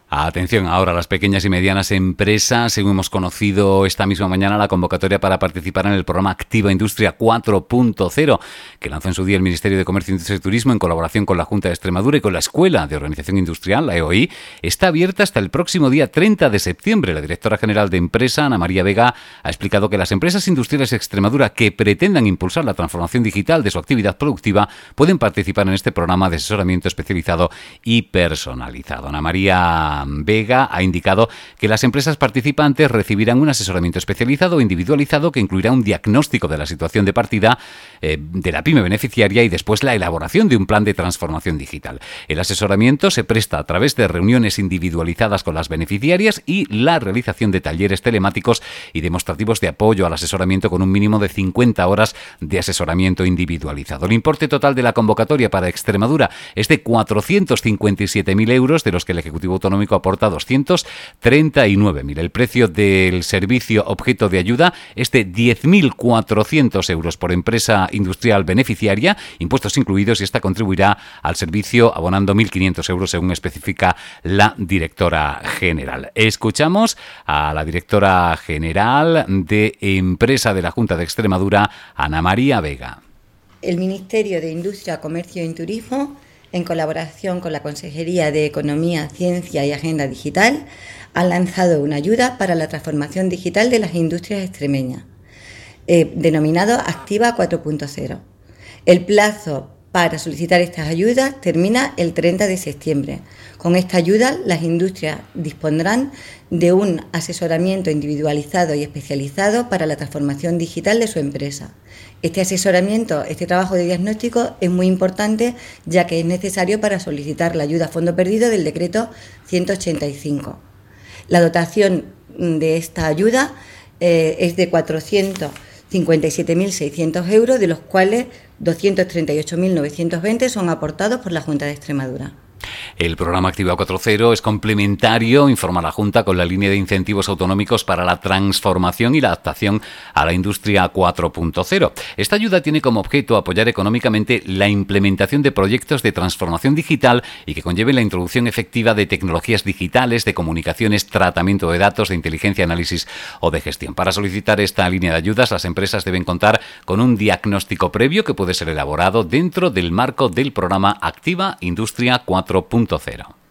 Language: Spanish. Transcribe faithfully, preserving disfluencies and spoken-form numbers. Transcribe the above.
Atención ahora a las pequeñas y medianas empresas. Según hemos conocido esta misma mañana la convocatoria para participar en el programa Activa Industria cuatro punto cero que lanzó en su día el Ministerio de Comercio, Industria y Turismo en colaboración con la Junta de Extremadura y con la Escuela de Organización Industrial, la E O I, está abierta hasta el próximo día treinta de septiembre. La directora general de empresa, Ana María Vega, ha explicado que las empresas industriales de Extremadura que pretendan impulsar la transformación digital de su actividad productiva pueden participar en este programa de asesoramiento especializado y personalizado. Ana María Vega ha indicado que las empresas participantes recibirán un asesoramiento especializado o individualizado que incluirá un diagnóstico de la situación de partida eh, de la pyme beneficiaria y después la elaboración de un plan de transformación digital. El asesoramiento se presta a través de reuniones individualizadas con las beneficiarias y la realización de talleres telemáticos y demostrativos de apoyo al asesoramiento con un mínimo de cincuenta horas de asesoramiento individualizado. El importe total de la convocatoria para Extremadura es de cuatrocientos cincuenta y siete mil euros, de los que el Ejecutivo Autonómico aporta doscientos treinta y nueve mil. El precio del servicio objeto de ayuda es de diez mil cuatrocientos euros por empresa industrial beneficiaria, impuestos incluidos, y esta contribuirá al servicio abonando mil quinientos euros, según especifica la directora general. Escuchamos a la directora general de Empresa de la Junta de Extremadura, Ana María Vega. El Ministerio de Industria, Comercio y Turismo, en colaboración con la Consejería de Economía, Ciencia y Agenda Digital, han lanzado una ayuda para la transformación digital de las industrias extremeñas, eh, denominado Activa cuatro punto cero. El plazo para solicitar estas ayudas termina el treinta de septiembre. Con esta ayuda, las industrias dispondrán de un asesoramiento individualizado y especializado para la transformación digital de su empresa. Este asesoramiento, este trabajo de diagnóstico es muy importante, ya que es necesario para solicitar la ayuda a fondo perdido del decreto ciento ochenta y cinco. La dotación de esta ayuda eh, es de cuatrocientos cincuenta y siete mil seiscientos euros, de los cuales doscientos treinta y ocho mil novecientos veinte son aportados por la Junta de Extremadura. El programa Activa cuatro punto cero es complementario, informa la Junta, con la línea de incentivos autonómicos para la transformación y la adaptación a la industria cuatro punto cero. Esta ayuda tiene como objeto apoyar económicamente la implementación de proyectos de transformación digital y que conlleven la introducción efectiva de tecnologías digitales, de comunicaciones, tratamiento de datos, de inteligencia, análisis o de gestión. Para solicitar esta línea de ayudas, las empresas deben contar con un diagnóstico previo que puede ser elaborado dentro del marco del programa Activa Industria cuatro punto cero.